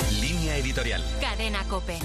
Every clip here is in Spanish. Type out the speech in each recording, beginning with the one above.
Línea editorial. Cadena COPE.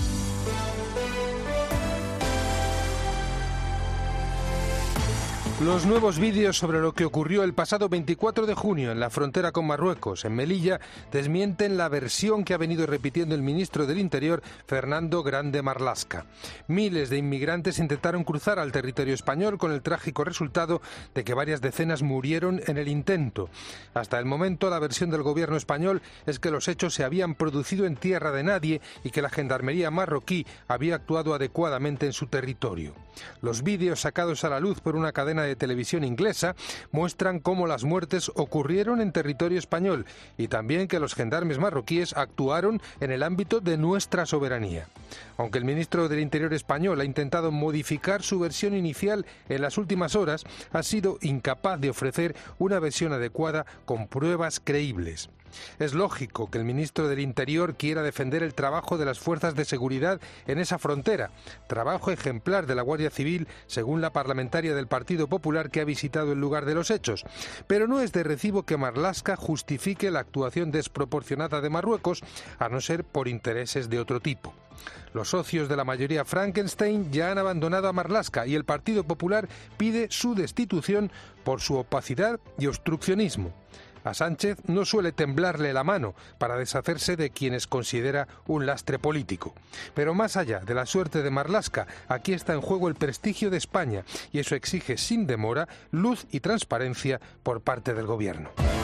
Los nuevos vídeos sobre lo que ocurrió el pasado 24 de junio en la frontera con Marruecos, en Melilla, desmienten la versión que ha venido repitiendo el ministro del Interior, Fernando Grande Marlaska. Miles de inmigrantes intentaron cruzar al territorio español con el trágico resultado de que varias decenas murieron en el intento. Hasta el momento, la versión del gobierno español es que los hechos se habían producido en tierra de nadie y que la gendarmería marroquí había actuado adecuadamente en su territorio. Los vídeos sacados a la luz por una cadena de televisión inglesa muestran cómo las muertes ocurrieron en territorio español y también que los gendarmes marroquíes actuaron en el ámbito de nuestra soberanía. Aunque el ministro del Interior español ha intentado modificar su versión inicial en las últimas horas, ha sido incapaz de ofrecer una versión adecuada con pruebas creíbles. Es lógico que el ministro del Interior quiera defender el trabajo de las fuerzas de seguridad en esa frontera, trabajo ejemplar de la Guardia Civil, según la parlamentaria del Partido Popular que ha visitado el lugar de los hechos. Pero no es de recibo que Marlaska justifique la actuación desproporcionada de Marruecos, a no ser por intereses de otro tipo. Los socios de la mayoría Frankenstein ya han abandonado a Marlaska y el Partido Popular pide su destitución por su opacidad y obstruccionismo. A Sánchez no suele temblarle la mano para deshacerse de quienes considera un lastre político. Pero más allá de la suerte de Marlaska, aquí está en juego el prestigio de España y eso exige sin demora luz y transparencia por parte del Gobierno.